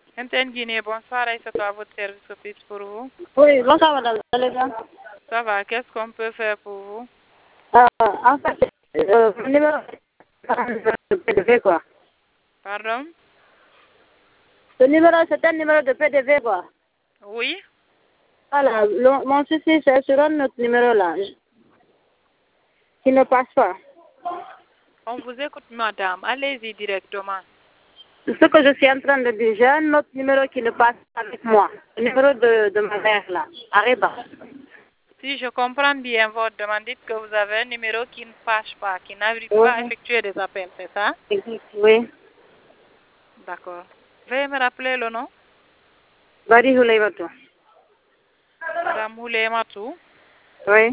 MTN Guinée, bonsoir, Aïssatou, à votre service, office pour vous. Oui, bonsoir madame, vous allez bien? Ça va, qu'est-ce qu'on peut faire pour vous? En fait, mon numéro de PDV quoi. Pardon? Ce numéro, c'est un numéro de PDV quoi. Oui? Voilà, mon souci c'est sur un autre numéro là, qui ne passe pas. On vous écoute, madame. Allez-y directement. Ce que je suis en train de dire, j'ai un autre numéro qui ne passe pas avec moi. Le numéro de ma mère là, Areba. Si je comprends bien votre demande, dites que vous avez un numéro qui ne passe pas, qui n'arrive Oui, pas à effectuer des appels, c'est ça? oui. D'accord. Veuillez me rappeler le nom? Bari Hulaibatou. Madame Houlematou. Oui.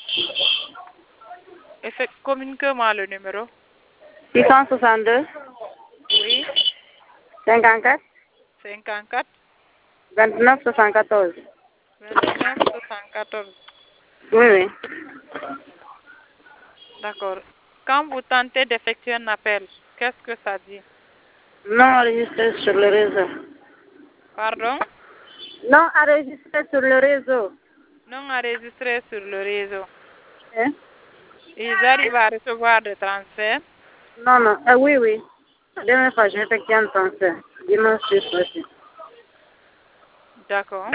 Communiquez-moi le numéro. 662 Oui? 54 54 29 74. 29 74. Oui, oui. D'accord. Quand vous tentez d'effectuer un appel, qu'est-ce que ça dit? Non enregistré sur le réseau. Pardon? Non enregistré sur le réseau. Non enregistré sur le réseau. Hein? Ils arrivent à recevoir des transferts. Non, non. Oui, oui. La dernière fois, j'ai effectué un transfert. Dimanche aussi. D'accord.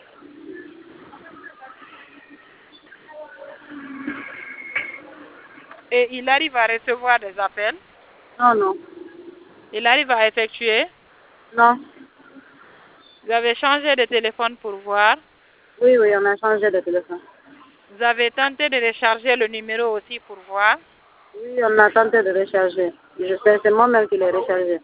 Et il arrive à recevoir des appels. Non, non. Il arrive à effectuer. Non. Vous avez changé de téléphone pour voir. Oui, oui, on a changé de téléphone. Vous avez tenté de recharger le numéro aussi pour voir. Oui, on a tenté de recharger. Je sais, c'est moi-même qui l'ai rechargé.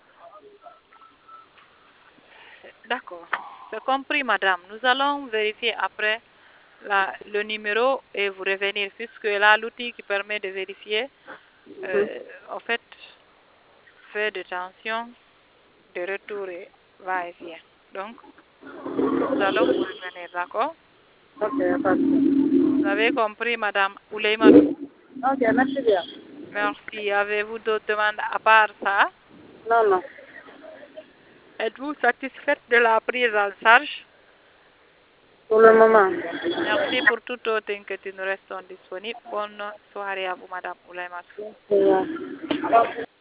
D'accord. C'est compris, madame. Nous allons vérifier après le numéro et vous revenir, puisque là, l'outil qui permet de vérifier, en fait, fait de tension, de retour et va et vient. Donc, nous allons vous revenir, d'accord? Ok, pas de souci. Vous avez compris, madame Ouleymatou? Ok, merci bien. Merci. Avez-vous d'autres demandes à part ça? Non, non. Êtes-vous satisfaite de la prise en charge? Pour le moment. Merci pour toute autre inquiétude. Nous restons disponibles. Bonne soirée à vous, madame Ouleymatou. Merci bien.